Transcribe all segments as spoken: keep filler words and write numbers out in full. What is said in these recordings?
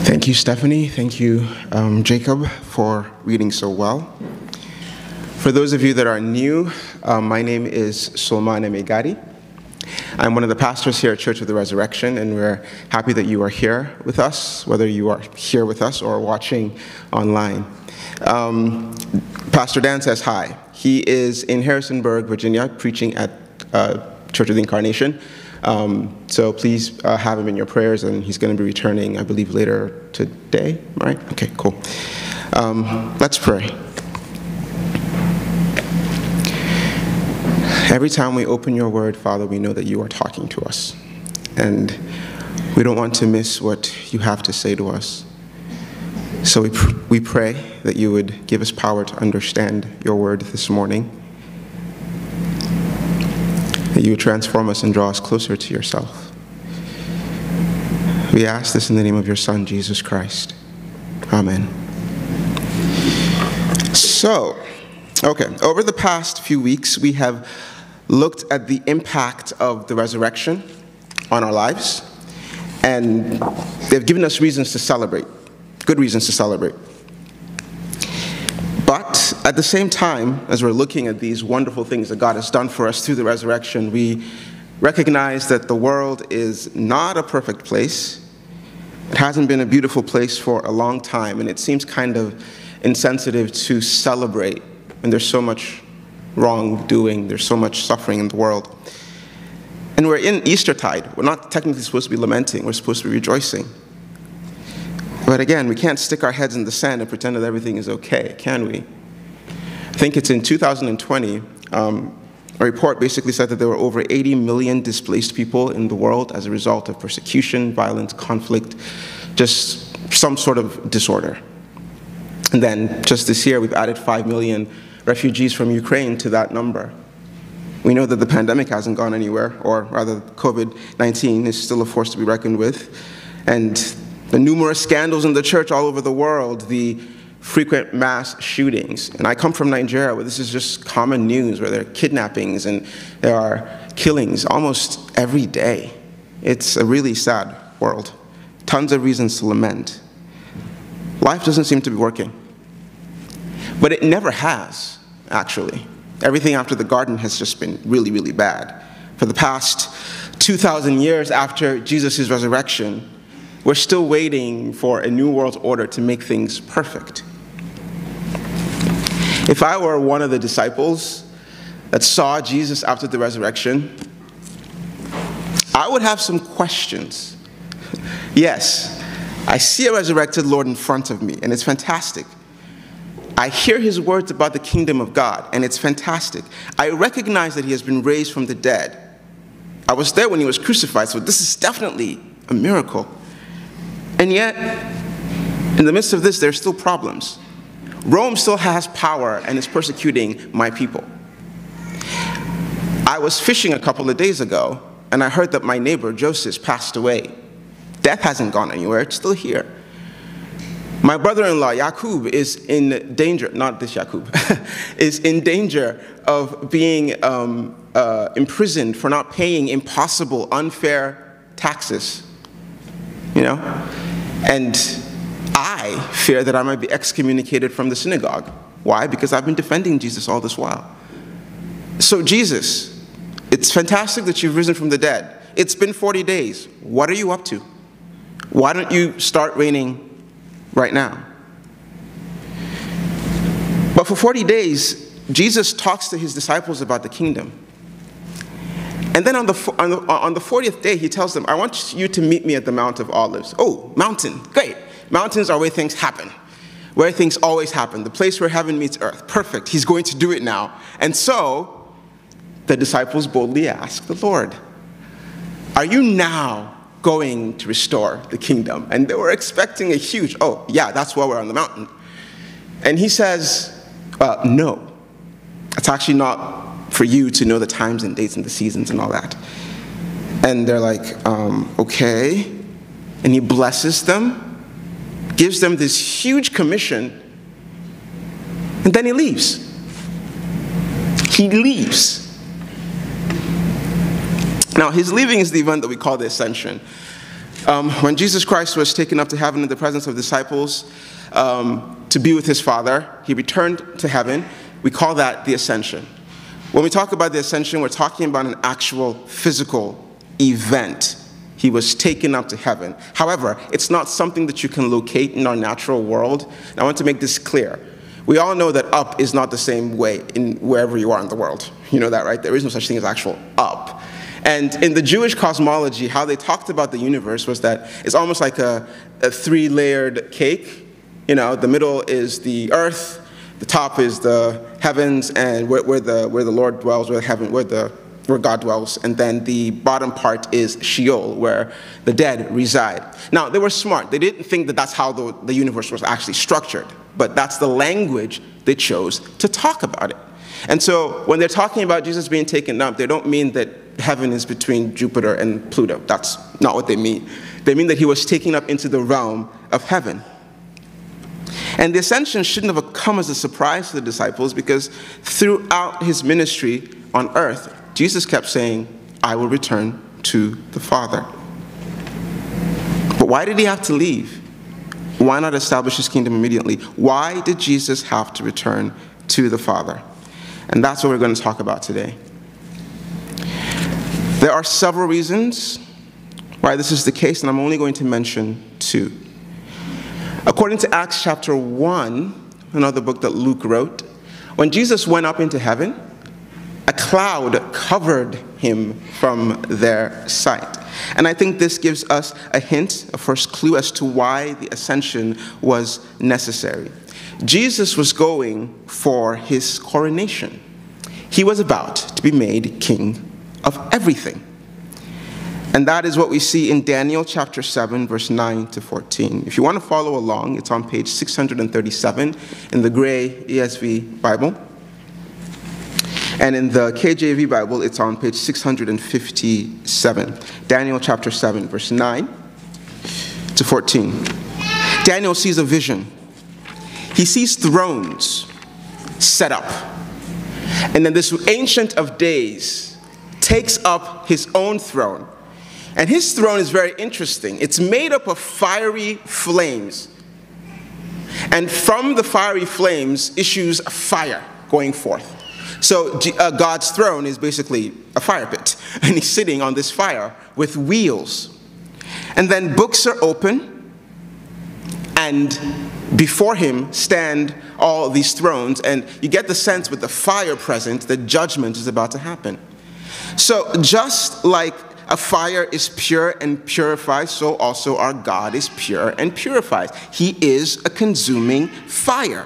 Thank you, Stephanie. Thank you, um, Jacob, for reading so well. For those of you that are new, um, my name is Solman Emegadi. I'm one of the pastors here at Church of the Resurrection, and we're happy that you are here with us, whether you are here with us or watching online. Um, Pastor Dan says hi. He is in Harrisonburg, Virginia, preaching at uh, Church of the Incarnation. Um, so please uh, have him in your prayers, and he's going to be returning, I believe, later today, right? Okay, cool. Um, let's pray. Every time we open your word, Father, we know that you are talking to us, and we don't want to miss what you have to say to us. So we, pr we pray that you would give us power to understand your word this morning, that you would transform us and draw us closer to yourself. We ask this in the name of your Son, Jesus Christ. Amen. So, okay, over the past few weeks, we have looked at the impact of the resurrection on our lives, and they've given us reasons to celebrate, good reasons to celebrate. But at the same time, as we're looking at these wonderful things that God has done for us through the resurrection, we recognize that the world is not a perfect place. It hasn't been a beautiful place for a long time, and it seems kind of insensitive to celebrate when there's so much wrongdoing, there's so much suffering in the world. And we're in Eastertide. We're not technically supposed to be lamenting, we're supposed to be rejoicing. But again, we can't stick our heads in the sand and pretend that everything is okay, can we? I think it's in two thousand twenty, um, a report basically said that there were over eighty million displaced people in the world as a result of persecution, violence, conflict, just some sort of disorder. And then just this year, we've added five million refugees from Ukraine to that number. We know that the pandemic hasn't gone anywhere, or rather COVID nineteen is still a force to be reckoned with. And the numerous scandals in the church all over the world, the frequent mass shootings. And I come from Nigeria, where this is just common news, where there are kidnappings and there are killings almost every day. It's a really sad world. Tons of reasons to lament. Life doesn't seem to be working. But it never has, actually. Everything after the garden has just been really, really bad. For the past two thousand years after Jesus' resurrection, we're still waiting for a new world order to make things perfect. If I were one of the disciples that saw Jesus after the resurrection, I would have some questions. Yes, I see a resurrected Lord in front of me, and it's fantastic. I hear his words about the kingdom of God, and it's fantastic. I recognize that he has been raised from the dead. I was there when he was crucified, so this is definitely a miracle. And yet, in the midst of this, there's still problems. Rome still has power and is persecuting my people. I was fishing a couple of days ago, and I heard that my neighbor, Joseph, passed away. Death hasn't gone anywhere, it's still here. My brother-in-law, Yakub, is in danger, not this Yakub, is in danger of being um, uh, imprisoned for not paying impossible, unfair taxes. You know? And I fear that I might be excommunicated from the synagogue. Why? Because I've been defending Jesus all this while. So Jesus, it's fantastic that you've risen from the dead. It's been forty days. What are you up to? Why don't you start reigning right now? But for forty days, Jesus talks to his disciples about the kingdom. And then on the, on, the, on the fortieth day, he tells them, I want you to meet me at the Mount of Olives. Oh, mountain, great. Mountains are where things happen, where things always happen, the place where heaven meets earth. Perfect, he's going to do it now. And so, the disciples boldly ask the Lord, are you now going to restore the kingdom? And they were expecting a huge, oh, yeah, that's why we're on the mountain. And he says, uh, no, it's actually not for you to know the times and dates and the seasons and all that. And they're like, um, okay. And he blesses them, gives them this huge commission, and then he leaves. He leaves. Now, his leaving is the event that we call the Ascension. Um, when Jesus Christ was taken up to heaven in the presence of disciples um, to be with his Father, he returned to heaven. We call that the ascension. When we talk about the ascension, we're talking about an actual physical event. He was taken up to heaven. However, it's not something that you can locate in our natural world. And I want to make this clear. We all know that up is not the same way in wherever you are in the world. You know that, right? There is no such thing as actual up. And in the Jewish cosmology, how they talked about the universe was that it's almost like a, a three-layered cake. You know, the middle is the earth, the top is the heavens, and where, where the where the Lord dwells, where heaven, where the where God dwells, and then the bottom part is Sheol, where the dead reside. Now, they were smart. They didn't think that that's how the, the universe was actually structured, but that's the language they chose to talk about it. And so when they're talking about Jesus being taken up, they don't mean that heaven is between Jupiter and Pluto. That's not what they mean. They mean that he was taken up into the realm of heaven. And the ascension shouldn't have come as a surprise to the disciples, because throughout his ministry on earth, Jesus kept saying, I will return to the Father. But why did he have to leave? Why not establish his kingdom immediately? Why did Jesus have to return to the Father? And that's what we're going to talk about today. There are several reasons why this is the case, and I'm only going to mention two. According to Acts chapter one, another book that Luke wrote, when Jesus went up into heaven, a cloud covered him from their sight. And I think this gives us a hint, a first clue as to why the ascension was necessary. Jesus was going for his coronation. He was about to be made king of everything. And that is what we see in Daniel chapter seven, verse nine to fourteen. If you want to follow along, it's on page six hundred thirty-seven in the gray E S V Bible. And in the K J V Bible, it's on page six hundred fifty-seven. Daniel chapter seven, verse nine to fourteen. Daniel sees a vision. He sees thrones set up. And then this Ancient of Days takes up his own throne. And his throne is very interesting. It's made up of fiery flames. And from the fiery flames issues fire going forth. So uh, God's throne is basically a fire pit. And he's sitting on this fire with wheels. And then books are open. And before him stand all these thrones. And you get the sense with the fire present that judgment is about to happen. So just like a fire is pure and purifies, so also our God is pure and purifies. He is a consuming fire.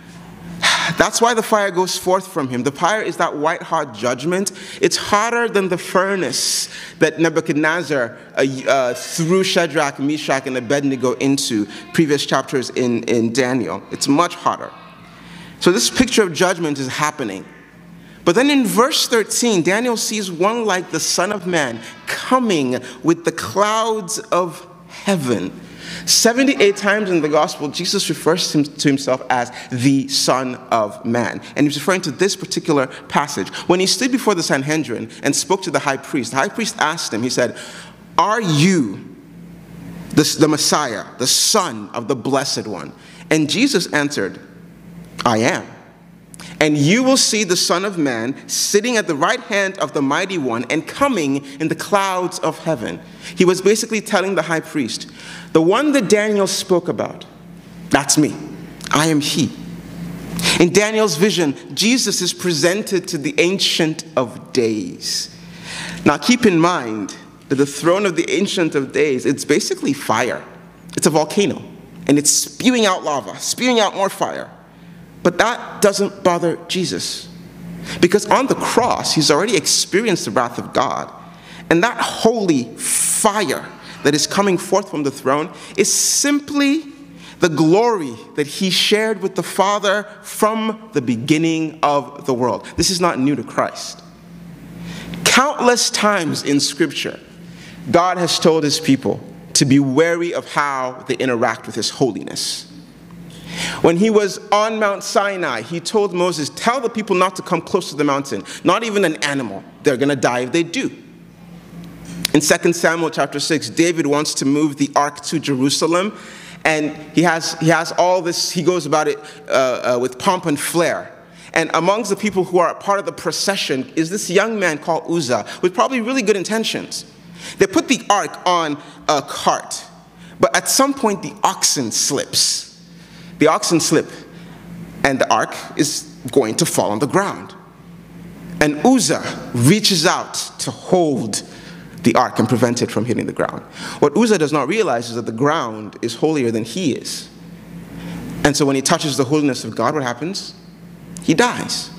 That's why the fire goes forth from him. The fire is that white hot judgment. It's hotter than the furnace that Nebuchadnezzar uh, uh, threw Shadrach, Meshach, and Abednego into previous chapters in, in Daniel. It's much hotter. So this picture of judgment is happening. But then in verse thirteen, Daniel sees one like the Son of Man coming with the clouds of heaven. seventy-eight times in the gospel, Jesus refers to himself as the Son of Man. And he's referring to this particular passage. When he stood before the Sanhedrin and spoke to the high priest, the high priest asked him, he said, "Are you the, the Messiah, the Son of the Blessed One?" And Jesus answered, "I am. And you will see the Son of Man sitting at the right hand of the Mighty One and coming in the clouds of heaven." He was basically telling the high priest, the one that Daniel spoke about, that's me. I am he. In Daniel's vision, Jesus is presented to the Ancient of Days. Now keep in mind that the throne of the Ancient of Days, it's basically fire. It's a volcano. And it's spewing out lava, spewing out more fire. But that doesn't bother Jesus. Because on the cross, he's already experienced the wrath of God. And that holy fire that is coming forth from the throne is simply the glory that he shared with the Father from the beginning of the world. This is not new to Christ. Countless times in Scripture, God has told his people to be wary of how they interact with his holiness. When he was on Mount Sinai, he told Moses, tell the people not to come close to the mountain, not even an animal. They're going to die if they do. In Second Samuel chapter six, David wants to move the ark to Jerusalem, and he has, he has all this, he goes about it uh, uh, with pomp and flair. And amongst the people who are part of the procession is this young man called Uzzah, with probably really good intentions. They put the ark on a cart, but at some point the oxen slips. The oxen slip, and the ark is going to fall on the ground. And Uzzah reaches out to hold the ark and prevent it from hitting the ground. What Uzzah does not realize is that the ground is holier than he is. And so when he touches the holiness of God, what happens? He dies.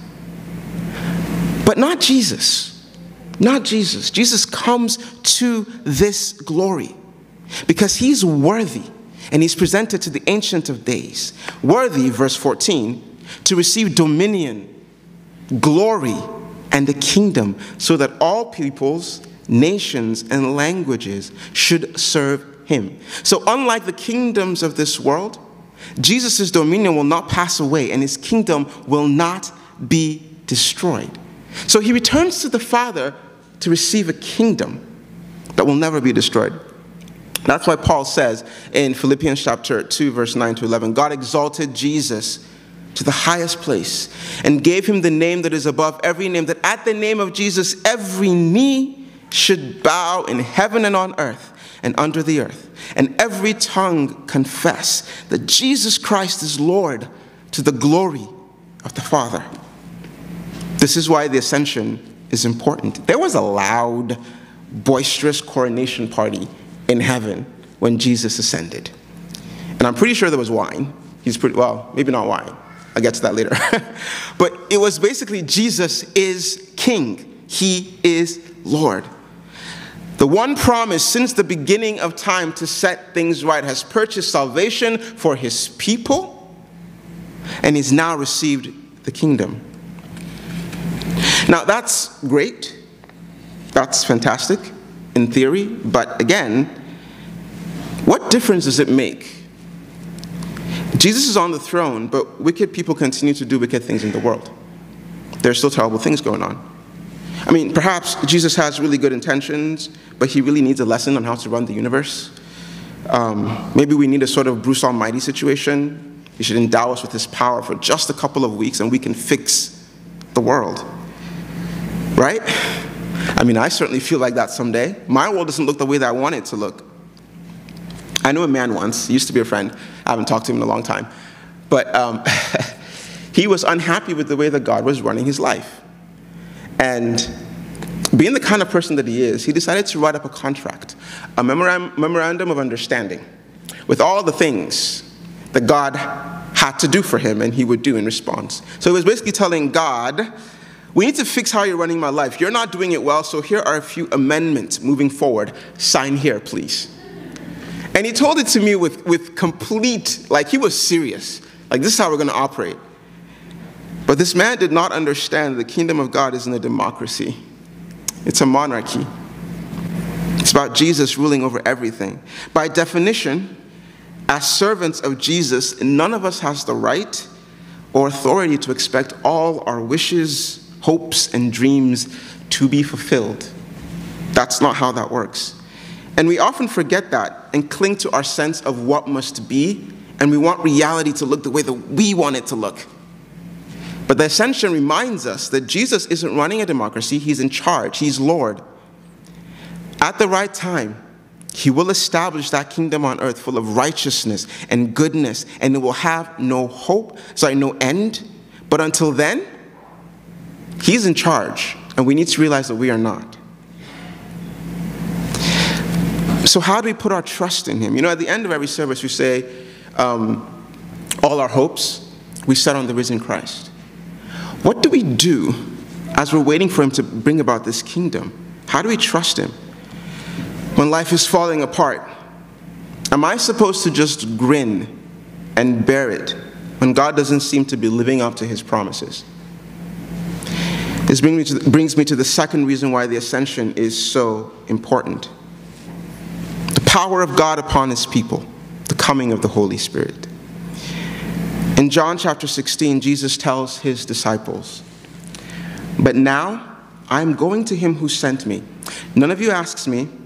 But not Jesus. Not Jesus. Jesus comes to this glory because he's worthy, and he's presented to the Ancient of Days. Worthy, verse fourteen, to receive dominion, glory, and the kingdom, so that all peoples, nations, and languages should serve him. So unlike the kingdoms of this world, Jesus' dominion will not pass away, and his kingdom will not be destroyed. So he returns to the Father to receive a kingdom that will never be destroyed. That's why Paul says in Philippians chapter two, verse nine to eleven, God exalted Jesus to the highest place and gave him the name that is above every name, that at the name of Jesus every knee should bow in heaven and on earth and under the earth, and every tongue confess that Jesus Christ is Lord, to the glory of the Father. This is why the ascension is important. There was a loud, boisterous coronation party in heaven when Jesus ascended. And I'm pretty sure there was wine. He's pretty, well, maybe not wine. I'll get to that later. But it was basically Jesus is King. He is Lord. The one promise since the beginning of time to set things right has purchased salvation for his people, and he's now received the kingdom. Now that's great. That's fantastic in theory, but again, what difference does it make? Jesus is on the throne, but wicked people continue to do wicked things in the world. There are still terrible things going on. I mean, perhaps Jesus has really good intentions, but he really needs a lesson on how to run the universe. Um, maybe we need a sort of Bruce Almighty situation. He should endow us with his power for just a couple of weeks, and we can fix the world. Right? I mean, I certainly feel like that someday. My world doesn't look the way that I want it to look. I knew a man once, he used to be a friend. I haven't talked to him in a long time. But um, he was unhappy with the way that God was running his life. And being the kind of person that he is, he decided to write up a contract, a memorandum of understanding, with all the things that God had to do for him and he would do in response. So he was basically telling God, we need to fix how you're running my life. You're not doing it well, so here are a few amendments moving forward. Sign here, please. And he told it to me with, with complete, like he was serious. Like, this is how we're going to operate. But this man did not understand the kingdom of God isn't a democracy. It's a monarchy. It's about Jesus ruling over everything. By definition, as servants of Jesus, none of us has the right or authority to expect all our wishes, hopes, and dreams to be fulfilled. That's not how that works. And we often forget that and cling to our sense of what must be, and we want reality to look the way that we want it to look. But the ascension reminds us that Jesus isn't running a democracy, he's in charge, he's Lord. At the right time, he will establish that kingdom on earth full of righteousness and goodness, and it will have no hope, sorry, no end. But until then, he's in charge, and we need to realize that we are not. So how do we put our trust in him? You know, at the end of every service, we say, um, all our hopes, we set on the risen Christ. What do we do as we're waiting for him to bring about this kingdom? How do we trust him when life is falling apart? Am I supposed to just grin and bear it when God doesn't seem to be living up to his promises? This brings me to the, brings me to the second reason why the ascension is so important. The power of God upon his people, the coming of the Holy Spirit. In John chapter sixteen, Jesus tells his disciples, "But now I am going to him who sent me. None of you asks me,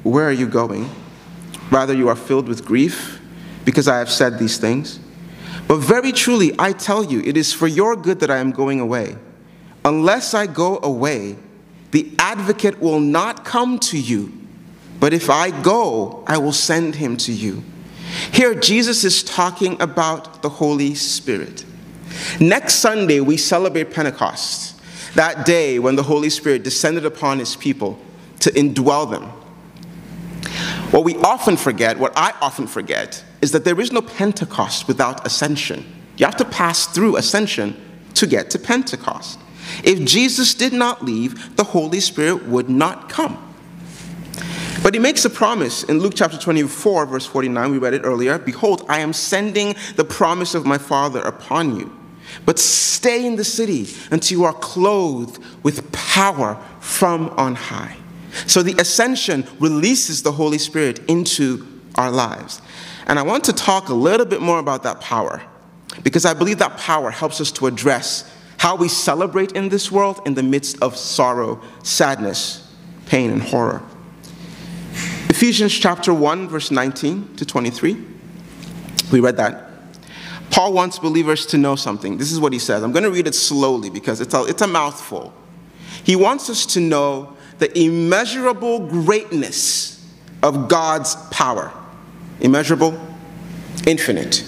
where are you going? Rather, you are filled with grief because I have said these things. But very truly, I tell you, it is for your good that I am going away. Unless I go away, the advocate will not come to you. But if I go, I will send him to you. Here, Jesus is talking about the Holy Spirit. Next Sunday, we celebrate Pentecost, that day when the Holy Spirit descended upon his people to indwell them. What we often forget, what I often forget, is that there is no Pentecost without ascension. You have to pass through ascension to get to Pentecost. If Jesus did not leave, the Holy Spirit would not come. But he makes a promise in Luke chapter twenty-four, verse forty-nine. We read it earlier. Behold, I am sending the promise of my Father upon you. But stay in the city until you are clothed with power from on high. So the ascension releases the Holy Spirit into our lives. And I want to talk a little bit more about that power, because I believe that power helps us to address how we celebrate in this world in the midst of sorrow, sadness, pain, and horror. Ephesians chapter one, verse nineteen to twenty-three. We read that. Paul wants believers to know something. This is what he says. I'm going to read it slowly because it's a, it's a mouthful. He wants us to know the immeasurable greatness of God's power. Immeasurable, infinite.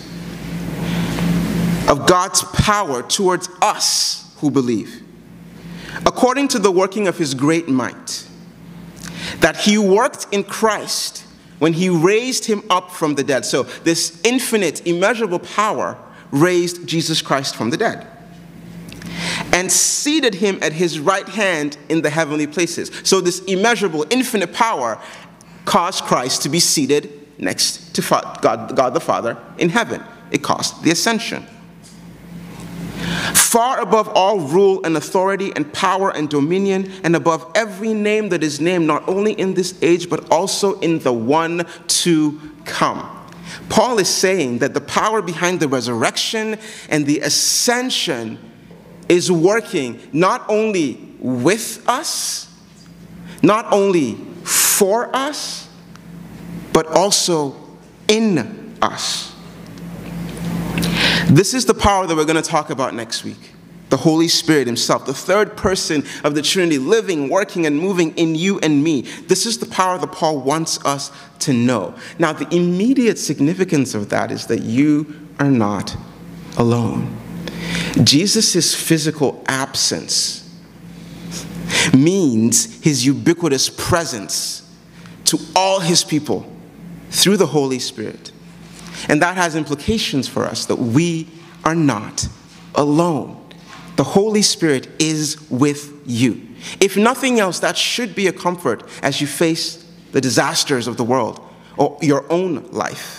Of God's power towards us who believe. According to the working of his great might, that he worked in Christ when he raised him up from the dead. So this infinite, immeasurable power raised Jesus Christ from the dead. And seated him at his right hand in the heavenly places. So this immeasurable, infinite power caused Christ to be seated next to God, God the Father in heaven. It caused the ascension. Far above all rule and authority and power and dominion, and above every name that is named, not only in this age, but also in the one to come. Paul is saying that the power behind the resurrection and the ascension is working not only with us, not only for us, but also in us. This is the power that we're going to talk about next week. The Holy Spirit himself, the third person of the Trinity, living, working, and moving in you and me. This is the power that Paul wants us to know. Now, the immediate significance of that is that you are not alone. Jesus' physical absence means his ubiquitous presence to all his people through the Holy Spirit. And that has implications for us, that we are not alone. The Holy Spirit is with you. If nothing else, that should be a comfort as you face the disasters of the world or your own life.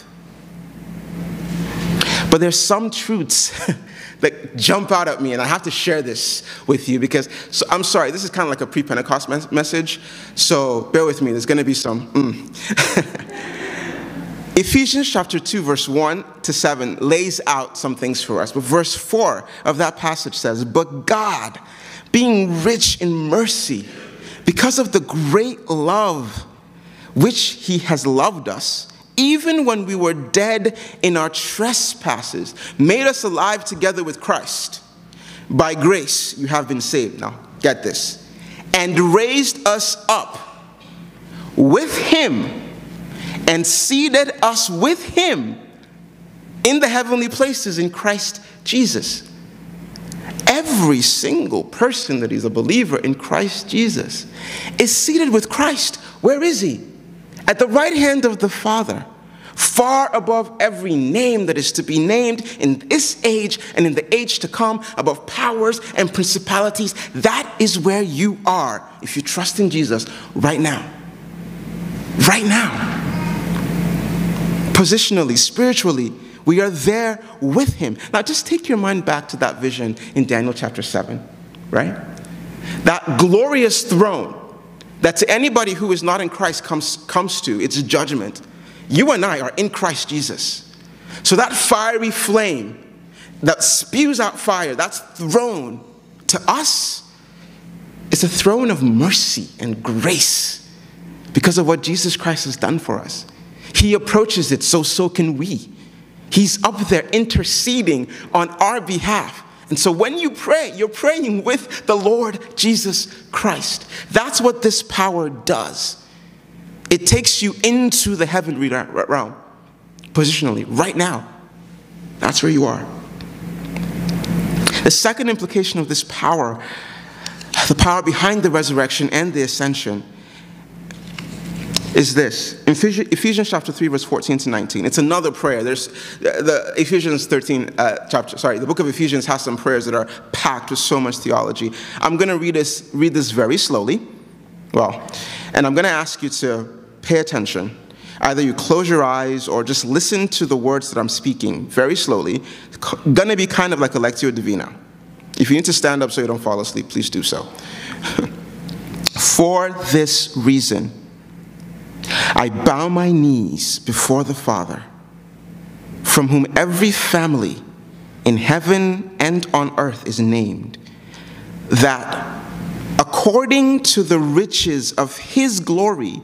But there's some truths that jump out at me, and I have to share this with you because, so I'm sorry, this is kind of like a pre-Pentecost mes- message, so bear with me, there's going to be some mm. Ephesians chapter two, verse one to seven lays out some things for us. But verse four of that passage says, but God, being rich in mercy, because of the great love which he has loved us, even when we were dead in our trespasses, made us alive together with Christ. By grace you have been saved. Now, get this. And raised us up with him, and seated us with him in the heavenly places in Christ Jesus. Every single person that is a believer in Christ Jesus is seated with Christ. Where is he? At the right hand of the Father, far above every name that is to be named in this age and in the age to come, above powers and principalities. That is where you are if you trust in Jesus right now. Right now. Positionally, spiritually, we are there with him. Now just take your mind back to that vision in Daniel chapter seven, right? That glorious throne that to anybody who is not in Christ comes, comes to, it's judgment. You and I are in Christ Jesus. So that fiery flame that spews out fire, that's throne to us, it's a throne of mercy and grace. because of what Jesus Christ has done for us. He approaches it, so so can we. He's up there interceding on our behalf. And so when you pray, you're praying with the Lord Jesus Christ. That's what this power does. It takes you into the heavenly realm, positionally, right now. That's where you are. The second implication of this power, the power behind the resurrection and the ascension, is this. In Ephesians chapter three, verse fourteen to nineteen. It's another prayer. There's the Ephesians thirteen uh, chapter. Sorry, the book of Ephesians has some prayers that are packed with so much theology. I'm going to read this read this very slowly. Well, and I'm going to ask you to pay attention. Either you close your eyes or just listen to the words that I'm speaking very slowly. It's going to be kind of like a Lectio Divina. If you need to stand up so you don't fall asleep, please do so. For this reason, I bow my knees before the Father, from whom every family in heaven and on earth is named, that according to the riches of his glory,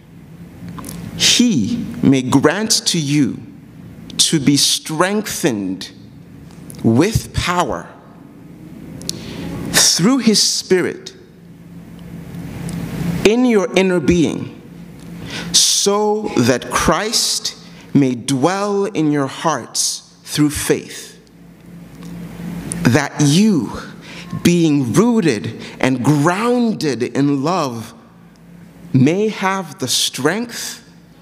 he may grant to you to be strengthened with power through his Spirit in your inner being, so that Christ may dwell in your hearts through faith, that you, being rooted and grounded in love, may have the strength,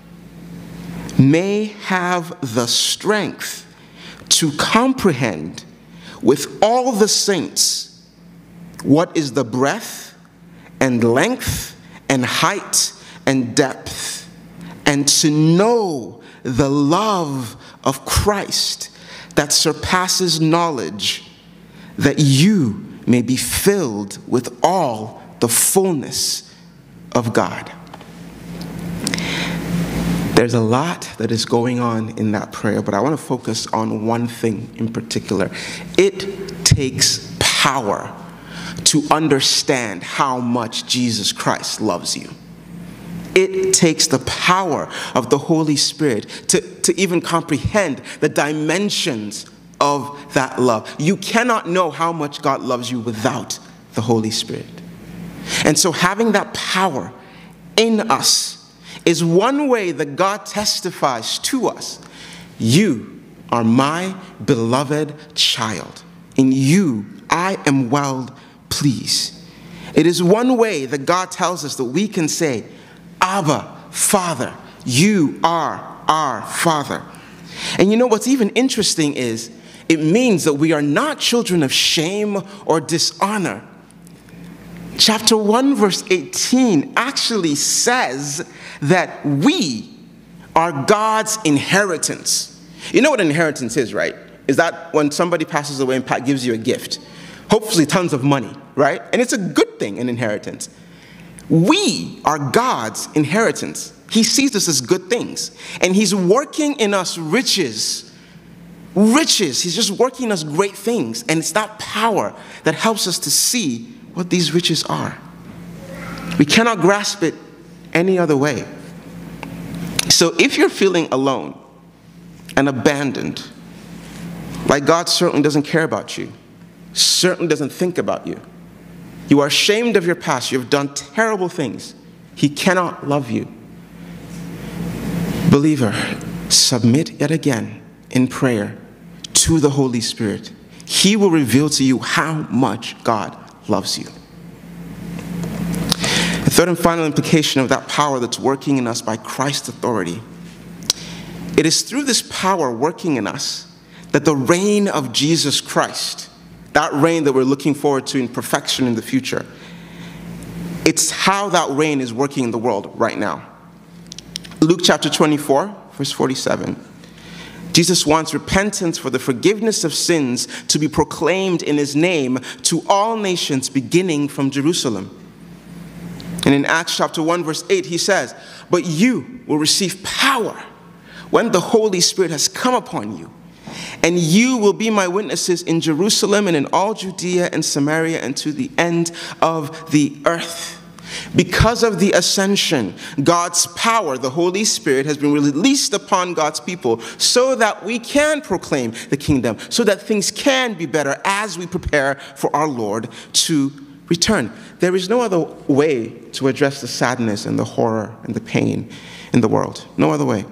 may have the strength to comprehend with all the saints what is the breadth and length and height and depth, and to know the love of Christ that surpasses knowledge, that you may be filled with all the fullness of God. There's a lot that is going on in that prayer, but I want to focus on one thing in particular. It takes power to understand how much Jesus Christ loves you. It takes the power of the Holy Spirit to, to even comprehend the dimensions of that love. You cannot know how much God loves you without the Holy Spirit. And so having that power in us is one way that God testifies to us. You are my beloved child. In you, I am well pleased. It is one way that God tells us that we can say, Abba, Father, you are our Father. And you know what's even interesting is it means that we are not children of shame or dishonor. Chapter one, verse eighteen actually says that we are God's inheritance. You know what an inheritance is, right? Is that when somebody passes away and gives you a gift, hopefully tons of money, right? And it's a good thing, an inheritance. We are God's inheritance. He sees us as good things. And he's working in us riches. Riches. He's just working in us great things. And it's that power that helps us to see what these riches are. We cannot grasp it any other way. So if you're feeling alone and abandoned, like God certainly doesn't care about you, certainly doesn't think about you, you are ashamed of your past, you have done terrible things, he cannot love you. Believer, submit yet again in prayer to the Holy Spirit. He will reveal to you how much God loves you. The third and final implication of that power that's working in us by Christ's authority. It is through this power working in us that the reign of Jesus Christ, that reign that we're looking forward to in perfection in the future, it's how that reign is working in the world right now. Luke chapter twenty-four, verse forty-seven. Jesus wants repentance for the forgiveness of sins to be proclaimed in his name to all nations, beginning from Jerusalem. And in Acts chapter one, verse eight, he says, but you will receive power when the Holy Spirit has come upon you. And you will be my witnesses in Jerusalem and in all Judea and Samaria and to the end of the earth. Because of the ascension, God's power, the Holy Spirit, has been released upon God's people so that we can proclaim the kingdom, so that things can be better as we prepare for our Lord to return. There is no other way to address the sadness and the horror and the pain in the world. No other way.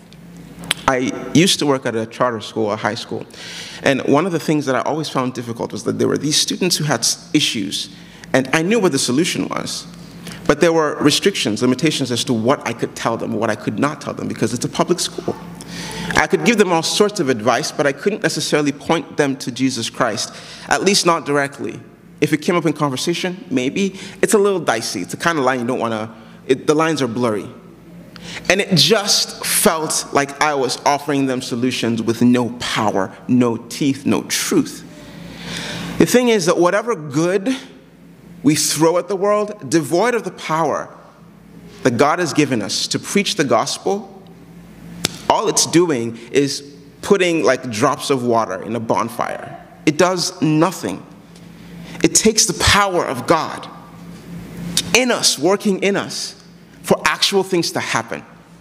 I used to work at a charter school, a high school, and one of the things that I always found difficult was that there were these students who had issues, and I knew what the solution was. But there were restrictions, limitations as to what I could tell them, what I could not tell them, because it's a public school. I could give them all sorts of advice, but I couldn't necessarily point them to Jesus Christ, at least not directly. If it came up in conversation, maybe. It's a little dicey. It's the kind of line you don't want to, the lines are blurry. And it just felt like I was offering them solutions with no power, no teeth, no truth. The thing is that whatever good we throw at the world, devoid of the power that God has given us to preach the gospel, all it's doing is putting like drops of water in a bonfire. It does nothing. It takes the power of God in us, working in us, for actual things to happen.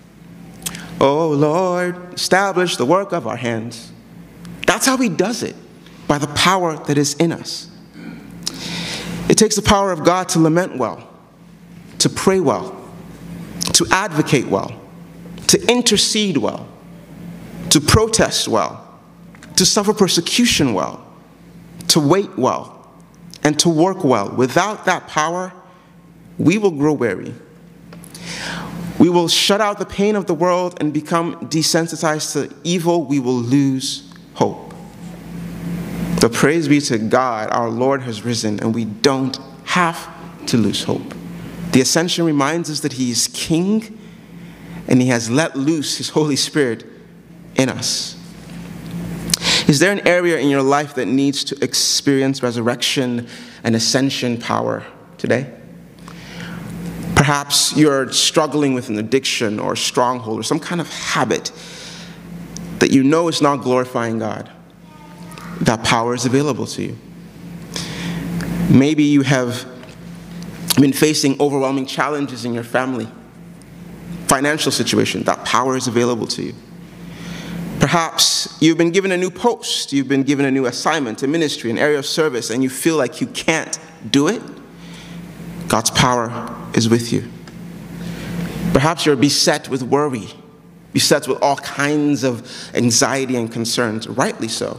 Oh Lord, establish the work of our hands. That's how he does it, by the power that is in us. It takes the power of God to lament well, to pray well, to advocate well, to intercede well, to protest well, to suffer persecution well, to wait well, and to work well. Without that power, we will grow weary. We will shut out the pain of the world and become desensitized to evil. We will lose hope. But praise be to God, our Lord has risen, and we don't have to lose hope. The ascension reminds us that he is king, and he has let loose his Holy Spirit in us. Is there an area in your life that needs to experience resurrection and ascension power today? Perhaps you're struggling with an addiction or a stronghold or some kind of habit that you know is not glorifying God. That power is available to you. Maybe you have been facing overwhelming challenges in your family, financial situation. That power is available to you. Perhaps you've been given a new post, you've been given a new assignment, a ministry, an area of service, and you feel like you can't do it. God's power is with you. Perhaps you're beset with worry, beset with all kinds of anxiety and concerns, rightly so.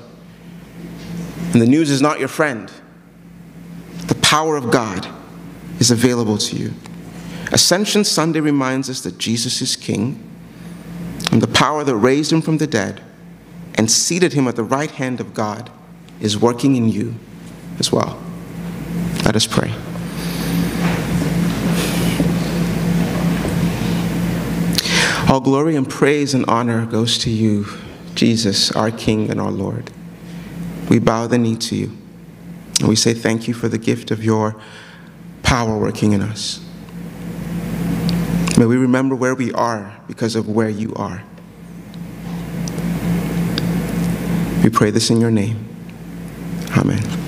And the news is not your friend. The power of God is available to you. Ascension Sunday reminds us that Jesus is King, and the power that raised him from the dead and seated him at the right hand of God is working in you as well. Let us pray. All glory and praise and honor goes to you, Jesus, our King and our Lord. We bow the knee to you, and we say thank you for the gift of your power working in us. May we remember where we are because of where you are. We pray this in your name. Amen.